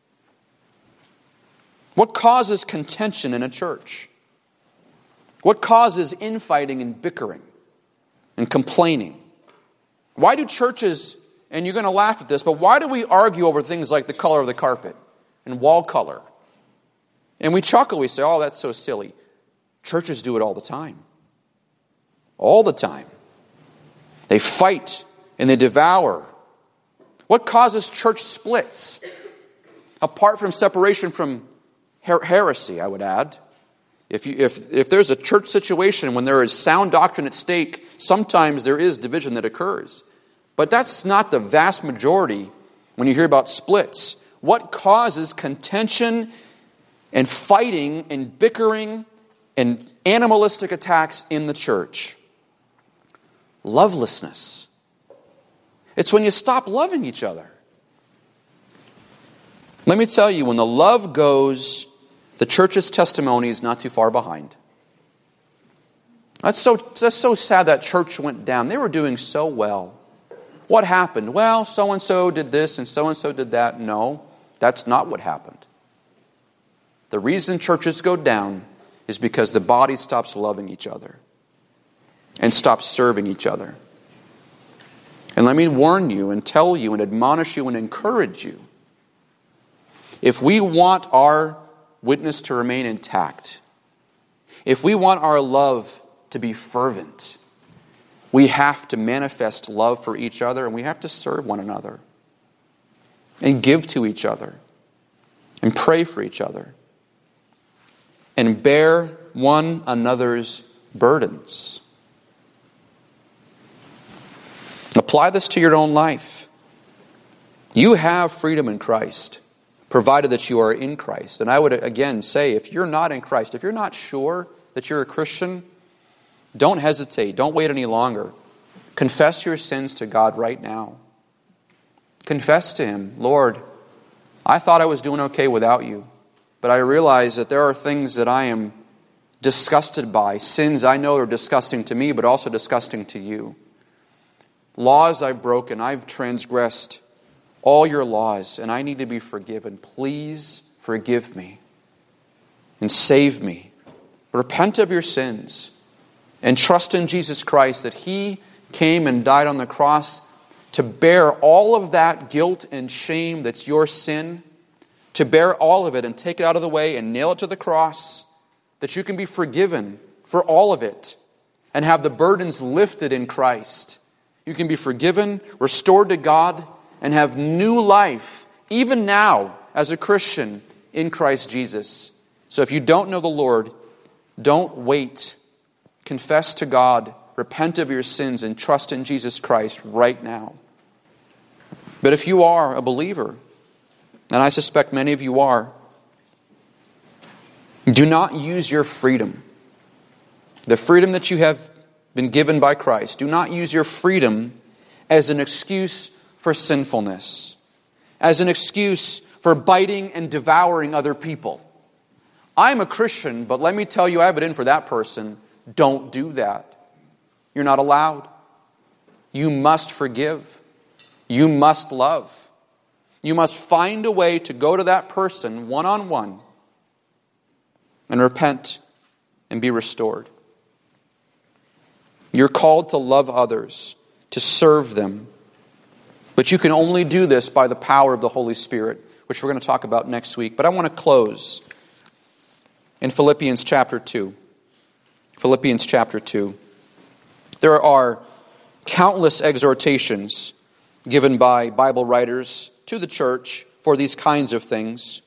What causes contention in a church? What causes infighting and bickering and complaining? Why do churches, and you're going to laugh at this, but why do we argue over things like the color of the carpet and wall color? And we chuckle, we say, oh, that's so silly. Churches do it all the time. All the time. They fight and they devour. What causes church splits? Apart from separation from heresy, I would add. If there's a church situation when there is sound doctrine at stake, sometimes there is division that occurs. But that's not the vast majority when you hear about splits. What causes contention and fighting and bickering and animalistic attacks in the church? Lovelessness. It's when you stop loving each other. Let me tell you, when the love goes, the church's testimony is not too far behind. That's so sad that church went down. They were doing so well. What happened? Well, so-and-so did this and so-and-so did that. No, that's not what happened. The reason churches go down is because the body stops loving each other and stops serving each other. And let me warn you and tell you and admonish you and encourage you. If we want our witness to remain intact, if we want our love to be fervent, we have to manifest love for each other and we have to serve one another and give to each other and pray for each other and bear one another's burdens. Apply this to your own life. You have freedom in Christ, provided that you are in Christ. And I would again say, if you're not in Christ, if you're not sure that you're a Christian, don't hesitate. Don't wait any longer. Confess your sins to God right now. Confess to Him, Lord, I thought I was doing okay without you, but I realize that there are things that I am disgusted by, sins I know are disgusting to me, but also disgusting to you. Laws I've broken, I've transgressed all your laws, and I need to be forgiven. Please forgive me and save me. Repent of your sins and trust in Jesus Christ that He came and died on the cross to bear all of that guilt and shame that's your sin, to bear all of it and take it out of the way and nail it to the cross, that you can be forgiven for all of it and have the burdens lifted in Christ. You can be forgiven, restored to God, and have new life, even now, as a Christian in Christ Jesus. So if you don't know the Lord, don't wait. Confess to God, repent of your sins, and trust in Jesus Christ right now. But if you are a believer, and I suspect many of you are, do not use your freedom, the freedom that you have been given by Christ, do not use your freedom as an excuse for sinfulness, as an excuse for biting and devouring other people. I'm a Christian, but let me tell you, I have it in for that person. Don't do that. You're not allowed. You must forgive. You must love. You must find a way to go to that person one-on-one and repent and be restored. You're called to love others, to serve them, But you can only do this by the power of the Holy Spirit, which we're going to talk about next week. But I want to close in Philippians chapter 2. Philippians chapter 2. There are countless exhortations given by Bible writers to the church for these kinds of things.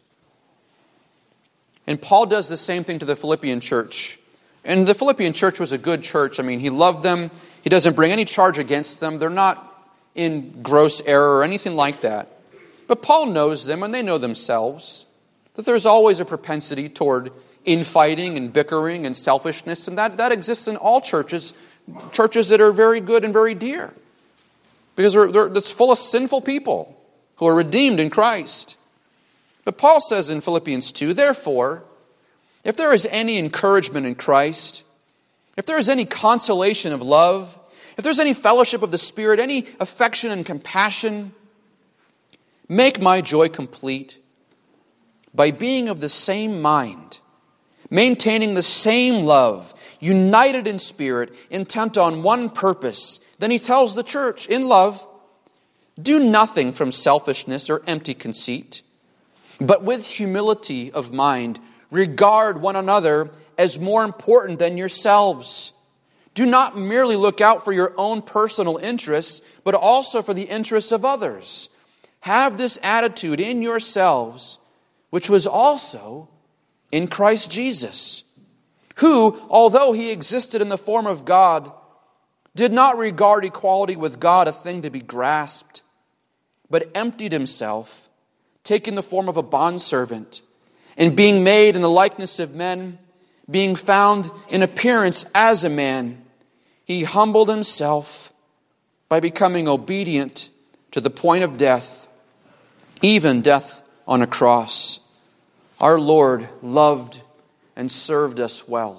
And Paul does the same thing to the Philippian church. And the Philippian church was a good church. I mean, he loved them. He doesn't bring any charge against them. They're not in gross error or anything like that. But Paul knows them, and they know themselves, that there's always a propensity toward infighting and bickering and selfishness, and that exists in all churches that are very good and very dear. Because it's full of sinful people who are redeemed in Christ. But Paul says in Philippians 2, therefore, if there is any encouragement in Christ, if there is any consolation of love, if there's any fellowship of the Spirit, any affection and compassion, make my joy complete by being of the same mind, maintaining the same love, united in spirit, intent on one purpose. Then he tells the church, in love, do nothing from selfishness or empty conceit, but with humility of mind, regard one another as more important than yourselves. Do not merely look out for your own personal interests, but also for the interests of others. Have this attitude in yourselves, which was also in Christ Jesus, who, although he existed in the form of God, did not regard equality with God a thing to be grasped, but emptied himself, taking the form of a bondservant, and being made in the likeness of men, being found in appearance as a man, he humbled himself by becoming obedient to the point of death, even death on a cross. Our Lord loved and served us well.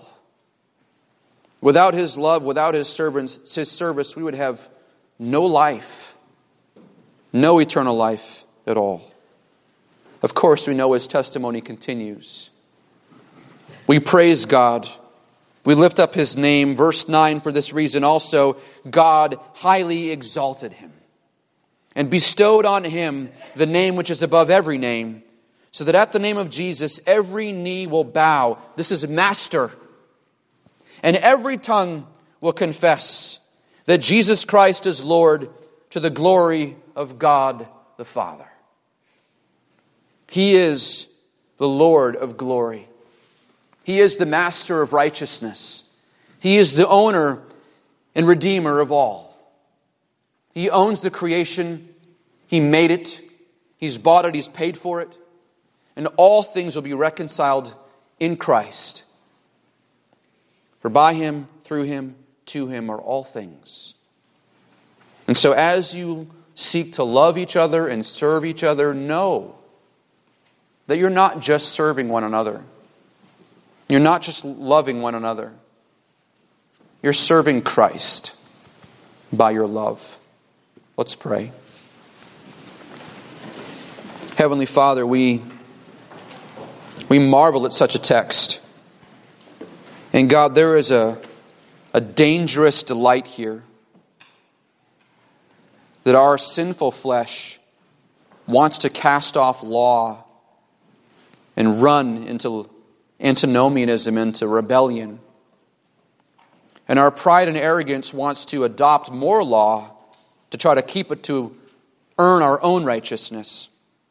Without his love, without his service, we would have no life, no eternal life at all. Of course, we know his testimony continues. We praise God. We lift up his name. Verse 9, for this reason also, God highly exalted him and bestowed on him the name which is above every name, so that at the name of Jesus every knee will bow. This is master. And every tongue will confess that Jesus Christ is Lord, to the glory of God the Father. He is the Lord of glory. He is the master of righteousness. He is the owner and redeemer of all. He owns the creation. He made it. He's bought it. He's paid for it. And all things will be reconciled in Christ. For by him, through him, to him are all things. And so as you seek to love each other and serve each other, know that you're not just serving one another. You're not just loving one another. You're serving Christ by your love. Let's pray. Heavenly Father, we marvel at such a text. And God, there is a dangerous delight here that our sinful flesh wants to cast off law and run into antinomianism, into rebellion. And our pride and arrogance wants to adopt more law to try to keep it to earn our own righteousness.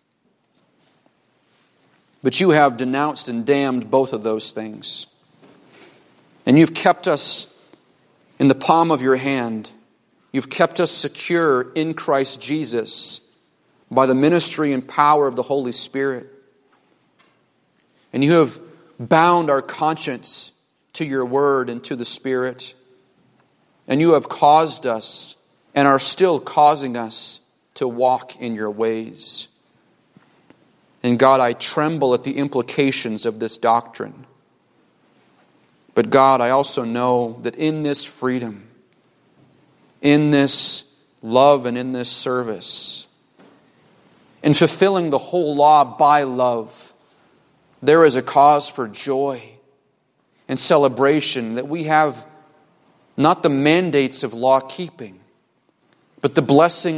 But you have denounced and damned both of those things. And you've kept us in the palm of your hand. You've kept us secure in Christ Jesus by the ministry and power of the Holy Spirit. And you have bound our conscience to your word and to the Spirit. And you have caused us and are still causing us to walk in your ways. And God, I tremble at the implications of this doctrine. But God, I also know that in this freedom, in this love and in this service, in fulfilling the whole law by love, there is a cause for joy and celebration that we have not the mandates of law keeping, but the blessings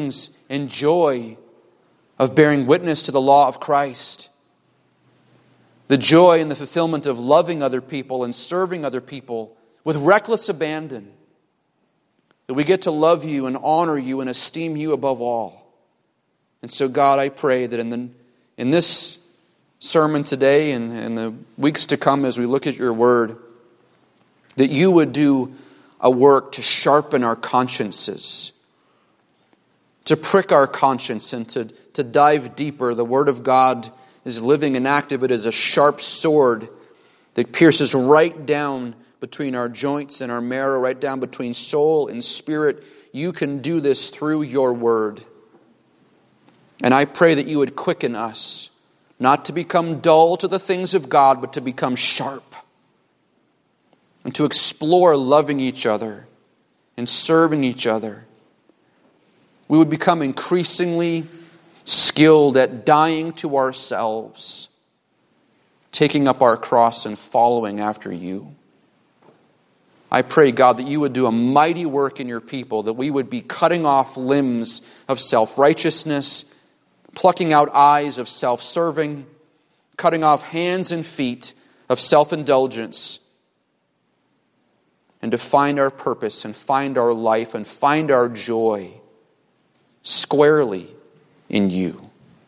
and joy of bearing witness to the law of Christ. The joy and the fulfillment of loving other people and serving other people with reckless abandon. That we get to love you and honor you and esteem you above all. And so, God, I pray that in this sermon today and in the weeks to come as we look at your word, that you would do a work to sharpen our consciences, to prick our conscience and to dive deeper. The word of God is living and active. It is a sharp sword that pierces right down between our joints and our marrow, right down between soul and spirit. You can do this through your word. And I pray that you would quicken us, not to become dull to the things of God, but to become sharp. And to explore loving each other and serving each other. We would become increasingly skilled at dying to ourselves, taking up our cross and following after you. I pray, God, that you would do a mighty work in your people, that we would be cutting off limbs of self-righteousness, plucking out eyes of self-serving, cutting off hands and feet of self-indulgence, and to find our purpose and find our life and find our joy squarely in you.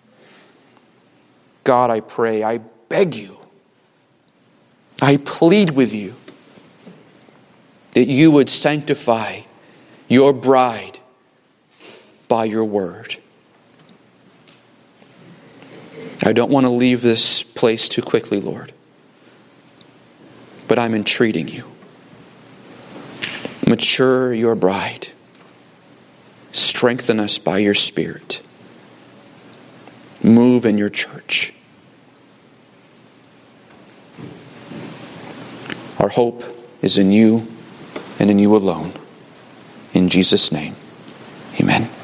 God, I pray, I beg you, I plead with you that you would sanctify your bride by your word. I don't want to leave this place too quickly, Lord, but I'm entreating you. Mature your bride. Strengthen us by your Spirit. Move in your church. Our hope is in you and in you alone. In Jesus' name, amen.